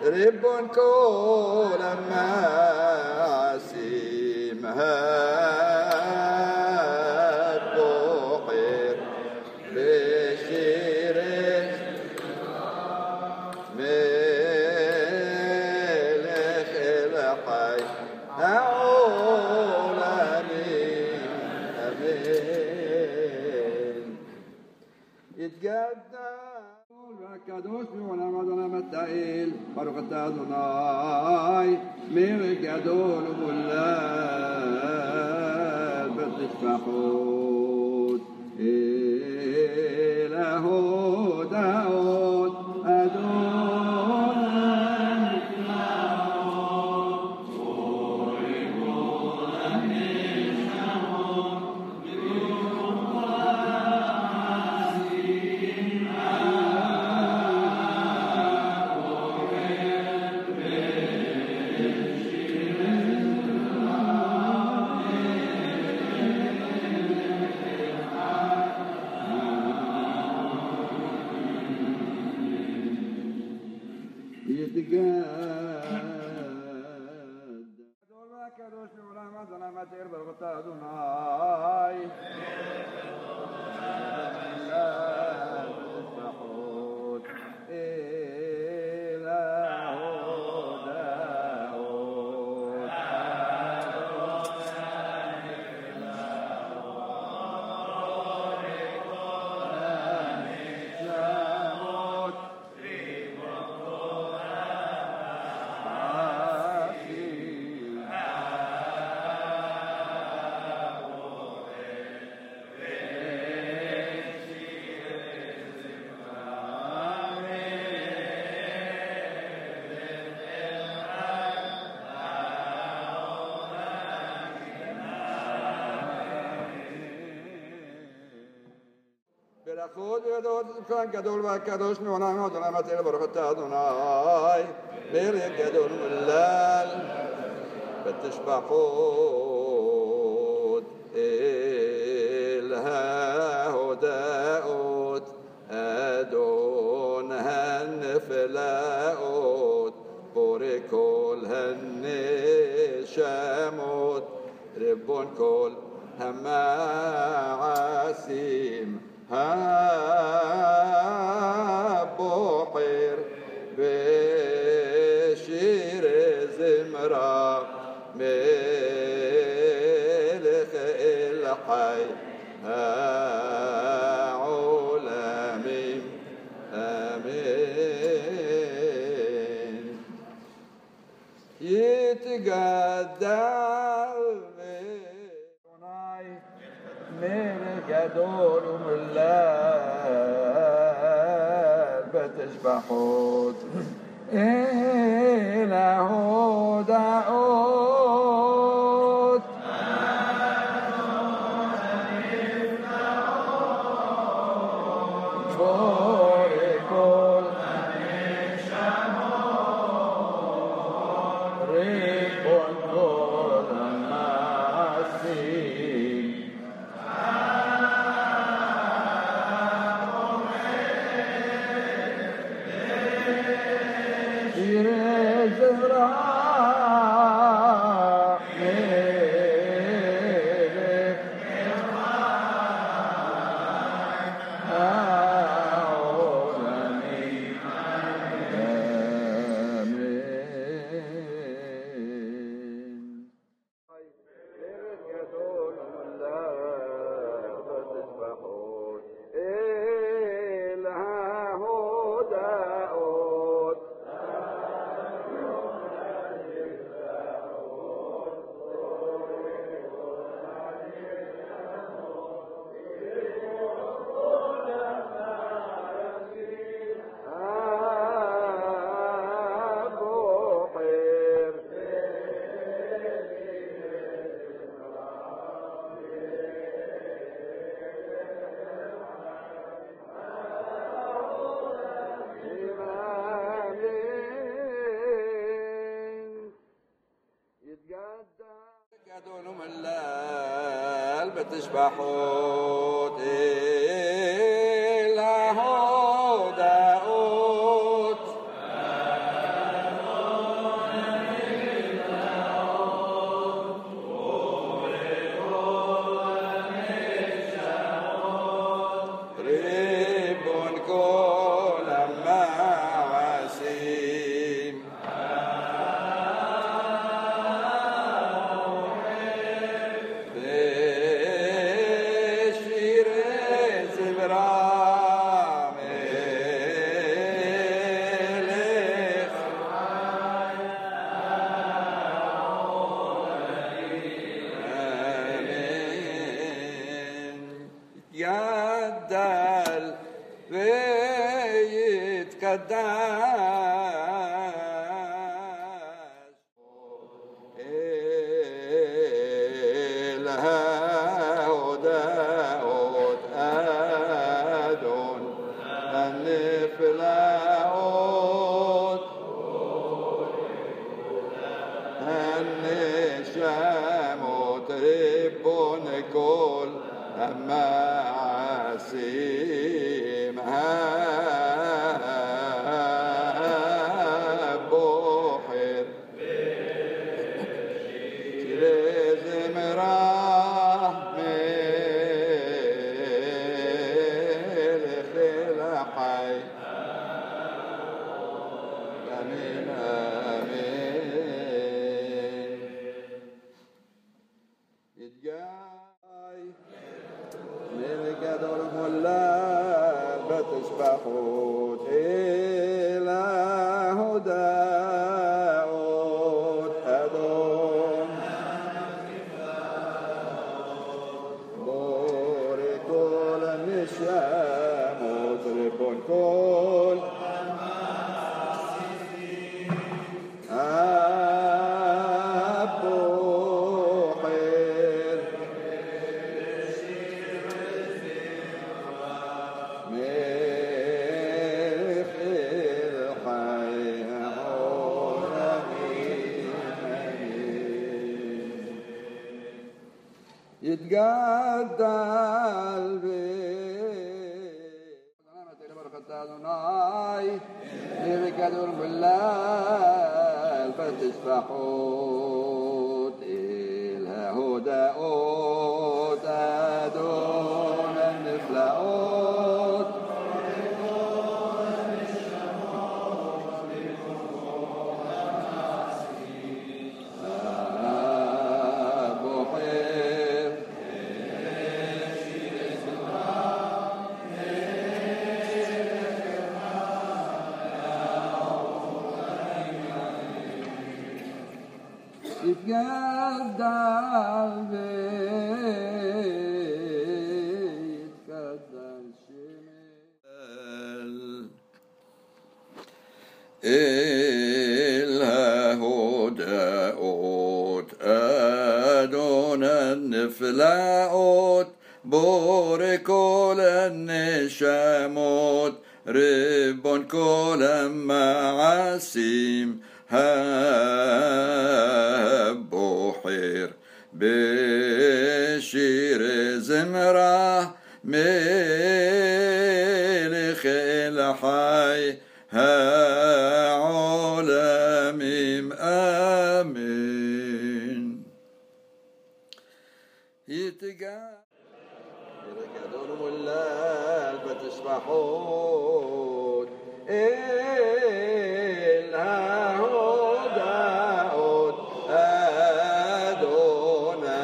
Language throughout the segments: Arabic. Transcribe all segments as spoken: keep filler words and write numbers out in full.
رب كل معاسمها بقير بشير ملك الحي أعولمين أمين يتقدم القدوس بعلم ظلم التائل بركة أدوناي ملك أدون مولاد بتشفحوت إله داود أدون خود يدود كان كدول وكدوش نونا ما دون ما تيل بركة أدوناي بير يكدون ملال بتشبحوت إلها هداؤت أدون هنفلاؤت بوري كل هنشاموت ربون كل هما عاسيم بحير بشير زمرة ملك الحي عالمين آمين يتقدم ملك أدون ملال بتشبحوت إله داود فوري كل ريبون كل معاسيم يدون ملال بتشبحوت إله داود נפלאות בורא כל הנשמות ריבון כל המעשים הבוחר בשיר זמרה מלך אל החי העולמים אמן. يتقادون الليل بتسبحون إلها هداؤد أدونا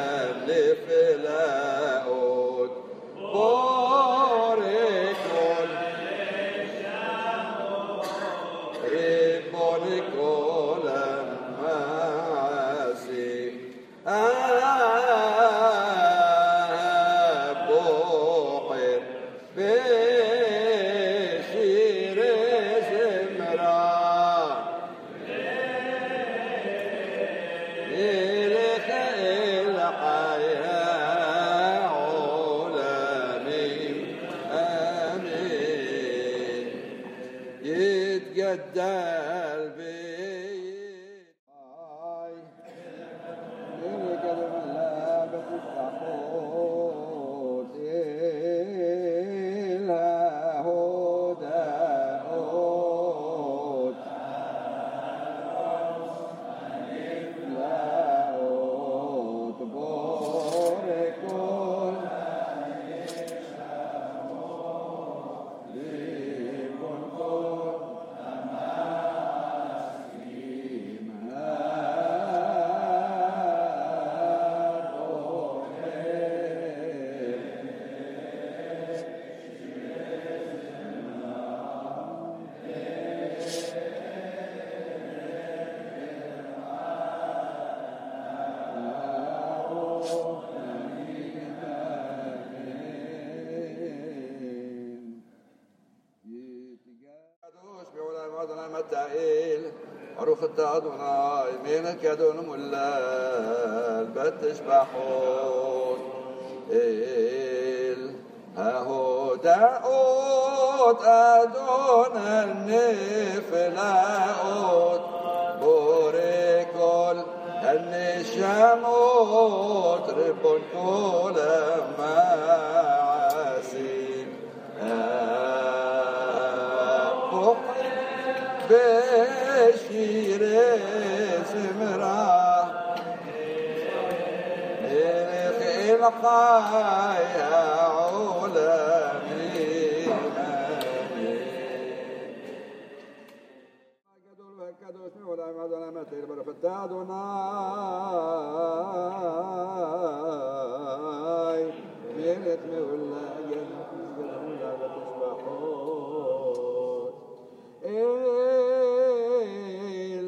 لفلاؤد بوركون ربون كل المعاصي ותעיל, ברוך אתה אדוני מלך גדול ומהולל, ותשבחות אל ההודעות אדון הנפלאות, בורא כל הנשמות, ריבון כל המעשים, בשירי זמרה, מלך אל חי העולמים, הגדול והקדוש מעולם עד עולם התהיל, ברוך אתה אדוני מלך מהולל, ותשבחות אל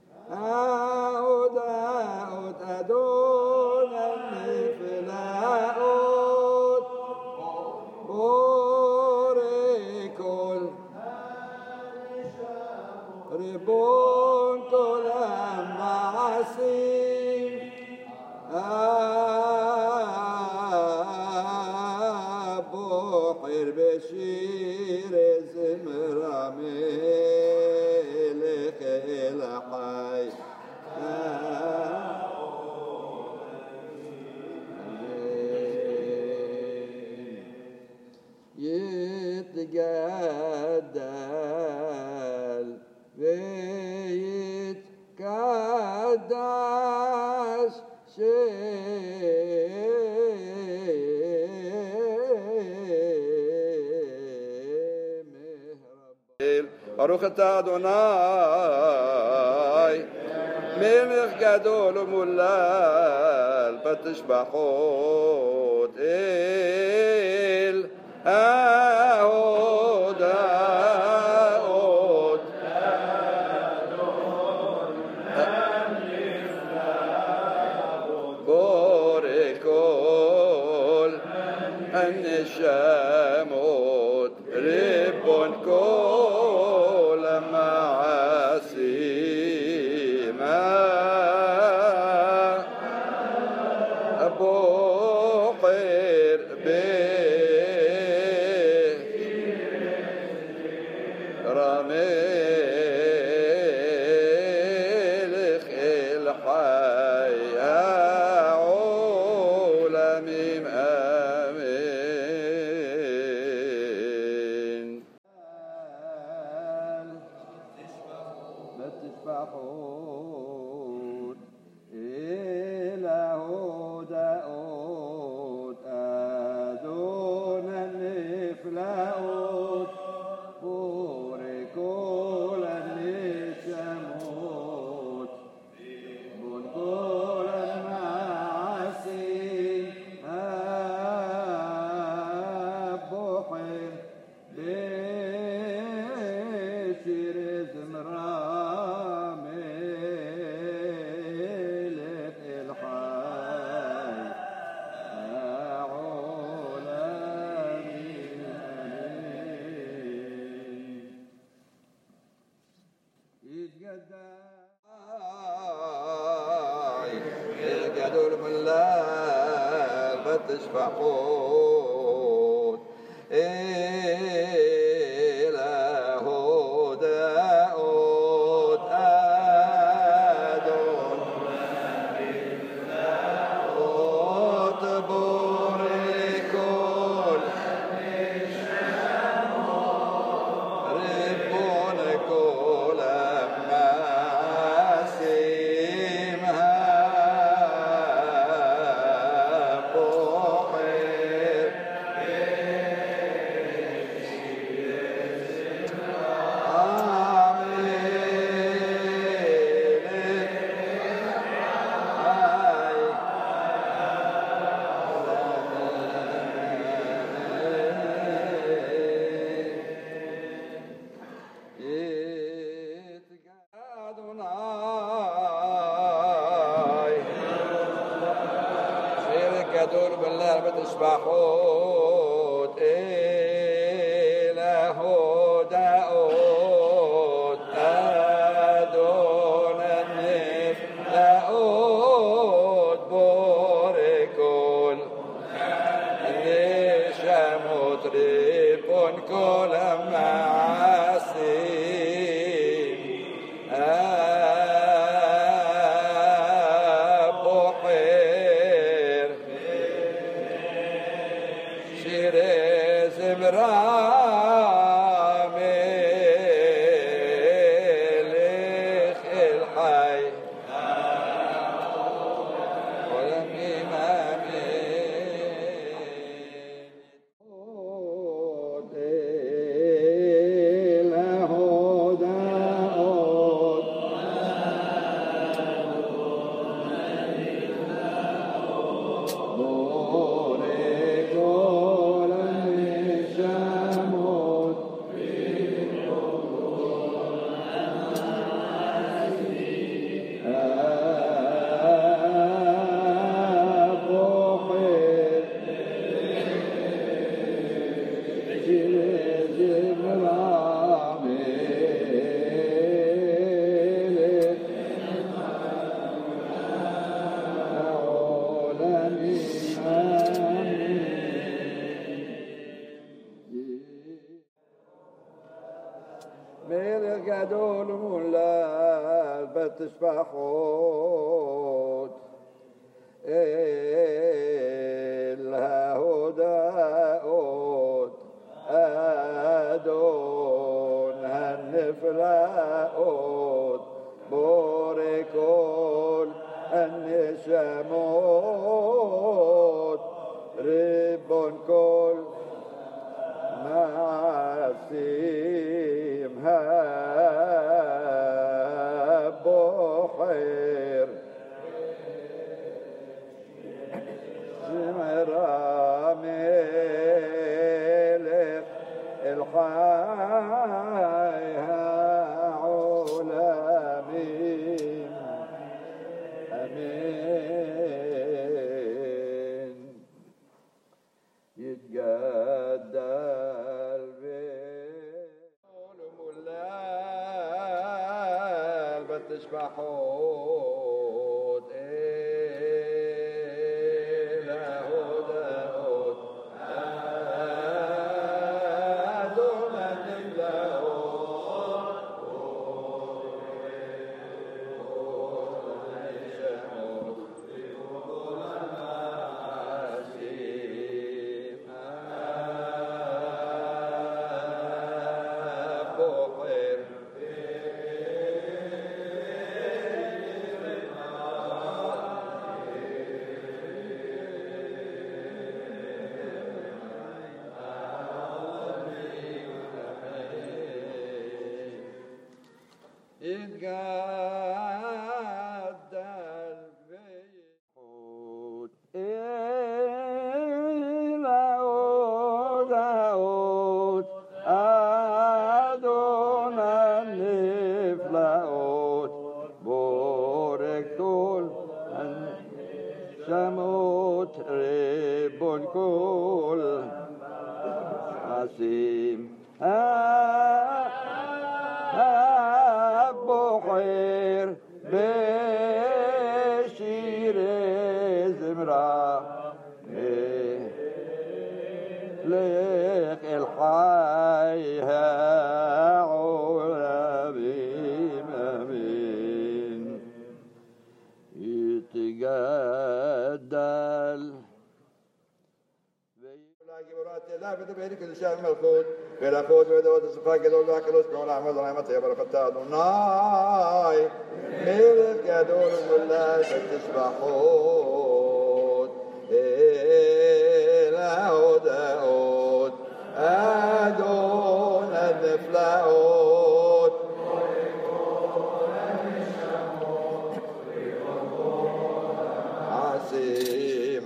ההודעות אדון הנפלאות, בורא כל ריבון כל המעשים, הבוחר בשיר זמרה, מלך אל החי יתגדל ויתקדש ברוך אתה אדוני מלך גדול ומהולל, ותשבחות אל ההודעות בורא כל הנשמות, ריבון כל המעשים, הבוחר ברמלך אל חי העולמים, אמן. ותשבחות אל ההודעות אדון הנפלאות, בורא כל הנשמות, בון כל המעשים, הבוחר בשיר זמרה, מלך אל חי העולמים, יתגדל גדול ומהולל, ותשבחות אל ההודעות אדון הנפלאות, בורא כל ריבון כל המעשים, הבוחר גדול בלב ותשבחות אל ההודעות גדול ומולל בתשבחות אל ההודעות אדון הנפלאות בורא כל הנשמות ריבון כל מעשים הבוחר זמר המלך אל חי העולמים אמן. יתגדל ומולל בתשבחות אל ההודעות אדון הנפלאות יתגדל ויחוד אל ההודעות אדון הנפלאות בורא כל הנשמות ריבון כל מעשים הבוחר בשירי זמרה לך אל חי העולמים אמן. יתגדל ותבארי קדושה ומלכות ולכות ולדעות הסופה גדול והקדוש בעולם וזרעים התהיה ברכתה אדוני מלך גדול ומולל בתשבחות אל ההודעות אדון הנפלאות עשים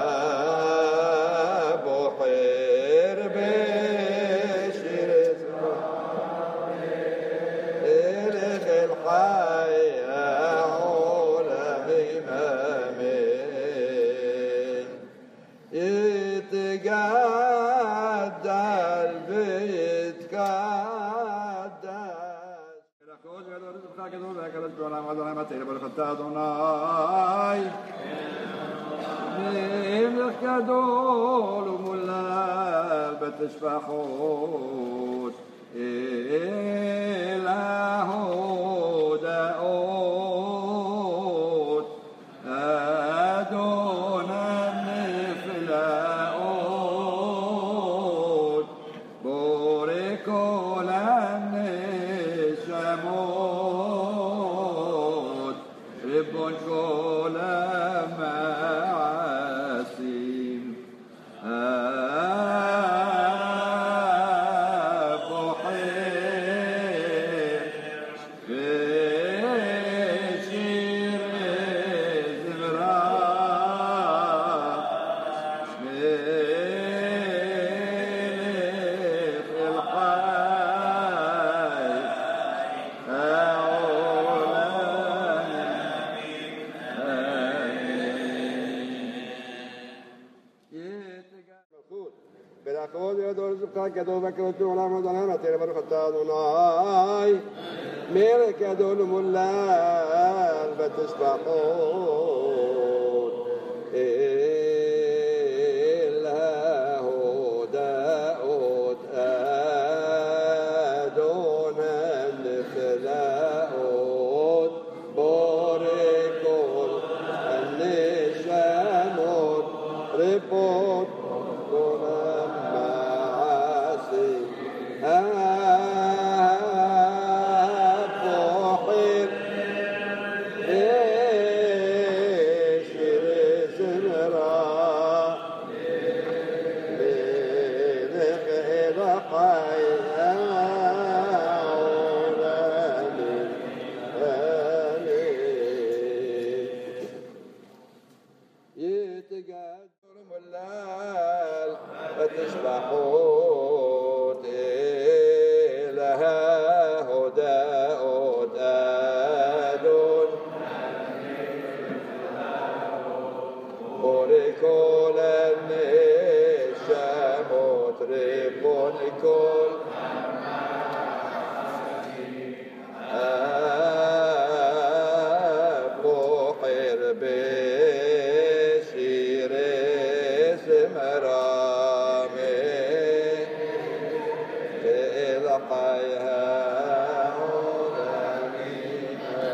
יתגדל ויתקדש ולכות ולדעות הסופה גדול והקדוש בעולם וזרעים התהיה ברכתה אדוני מלך גדול ומולל בתשבחות אל ההודעות אדון הנפלאות בורא כל הנשמות ריבון כל המעשים ולכות ולדעות הסופה גדול והקדוש בעולם וזרעים התהיה ברכתה אדוני מלך גדול ומולל בתשבחות אל ההודעות אדון הנפלאות ותשבחות אל ההודאות אדון בורא כל הנשמות ריבון כל הבוחר בשירי זמרה אל חי העולמים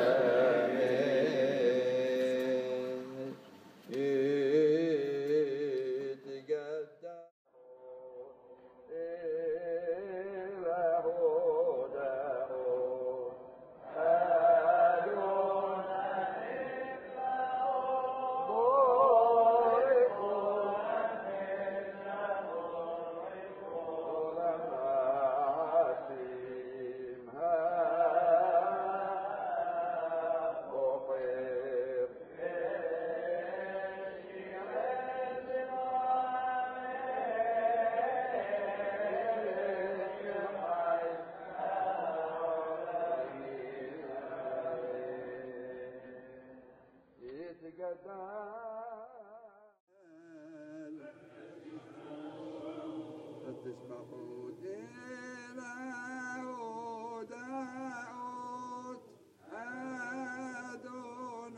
אמן. יתגדל אל ההודאות אדון בורא כל המעשים הבוחר ותשבחות אל ההודאות אדון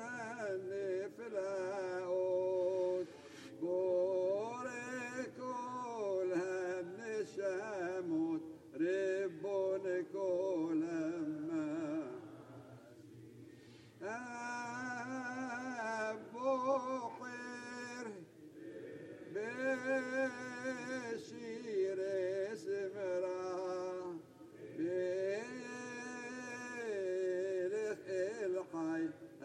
הנפלאות בורא כל הנשמות ריבון כל הבוחר בשירי זמרה מלך אל חי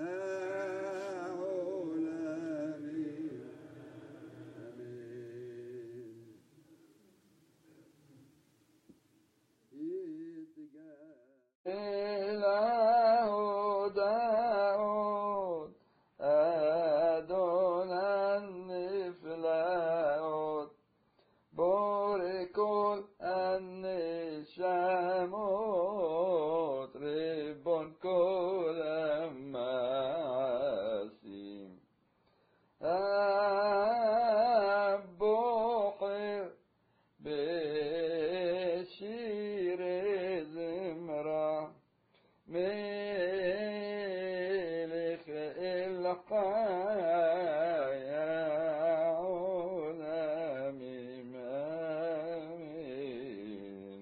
העולמים אמן. אל ההודאות אדון הנפלאות בורא כל הנשמות ריבון כל המעשים הבוחר בשירי זמרה מלך אל חי העולמים אמן.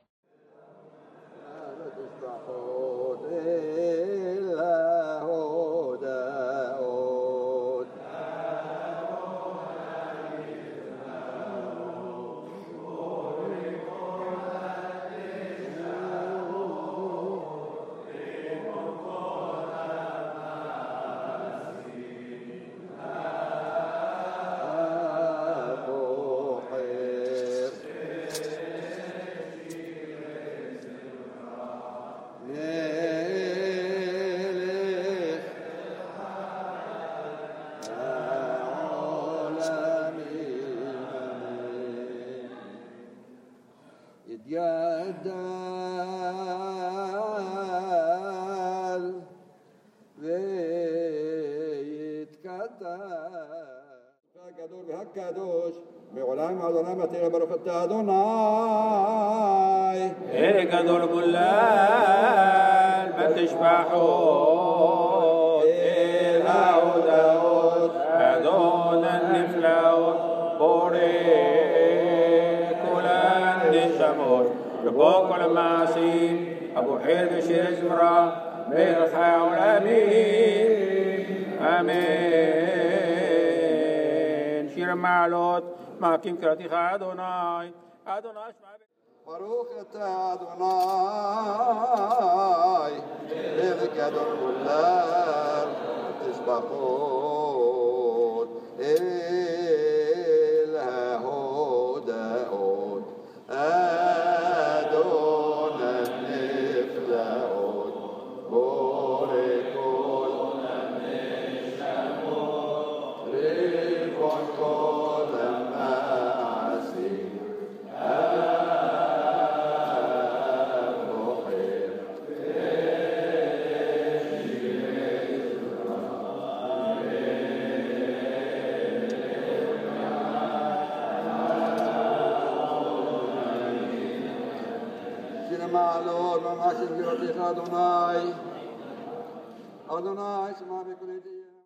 ותשבחות אל ההודאות יתגדל ויתקדש הגדול והקדוש מעולם עד עולם תהיה ברוך אתה אדוני אל גדול מולל ותשבחות אל ההודאות אדון הנפלאות בורא כל הנשמות ובו כל המעשים הבוחר בשיר זמרה מלך העולמים אמן. שיר המעלות מקים קראתך אדוני אדוני שמע ברוך אתה אדוני אל גדול מולל תשבחות אל ההודאות אדון הנפלאות בורא כל הנשמות ריבון כל המעשים למעלות, ממש גבירתך אדוני. אדוני, שמע בקולי